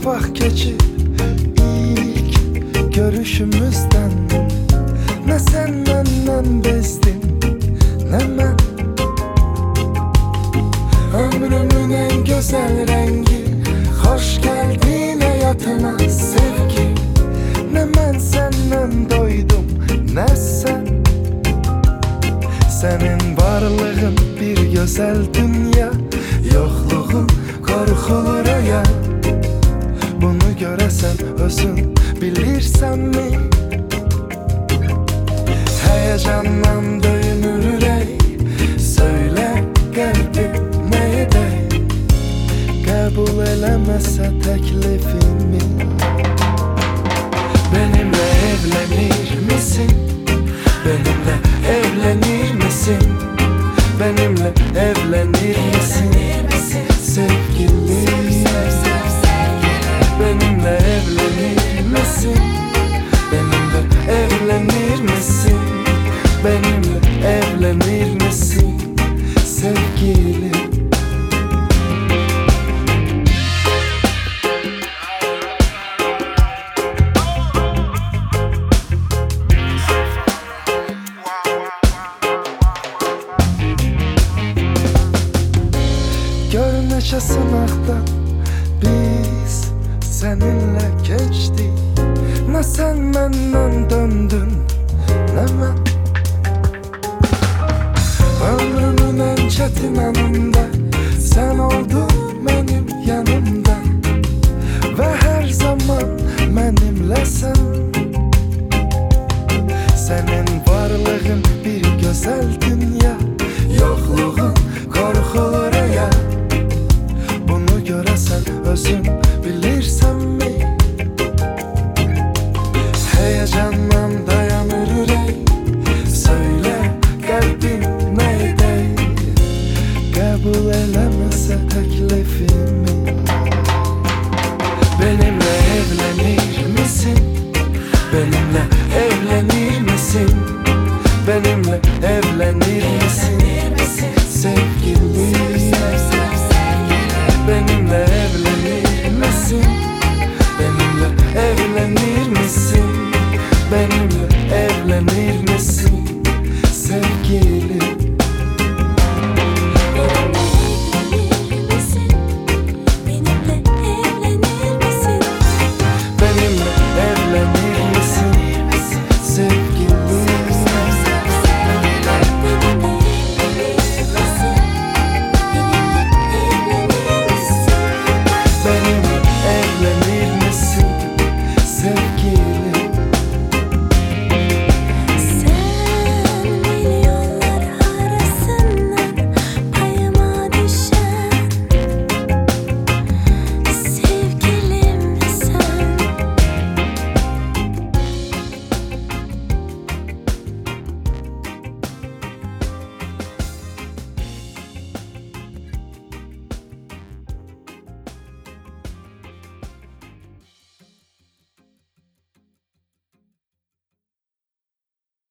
vaxt keçib ilk görüşümüzdən. Nə sən məndən bezdin, nə mən. Ömrümün en güzel rengi, hoş geldin hayatıma sevgi. Ne mən səndən doydum, nə sən. Senin varlığın bir güzel dünya, yokluğun korkulur ya. Bunu göresen özün bilirsen mi? Heyecandan dönür ürək, söyle kalbim ne edək. Kabul eləməsə təklifimi, benimle evlenir misin? Benimle evlenir misin? Benimle evlenir misin? Sevgilim, benimle evlenir misin? Benimle evlenir misin? Benimle evlenir misin? Sevgilim. Gör neçə sınaqdan biz seninle keçdik. Nə sən məndən döndün, nə mən. Ömrümün en çetin anında sen oldun benim yanımda. Ve her zaman benimlesin. Senin varlığın bir güzel dünya, yokluğun korkulur ya. Bunu göresen özün bilirsen mi? Heyecandan dayanır ürək, söyle kalbim neydi? Kabul eləməsə təklifimi, benimle evlenir misin? Benimle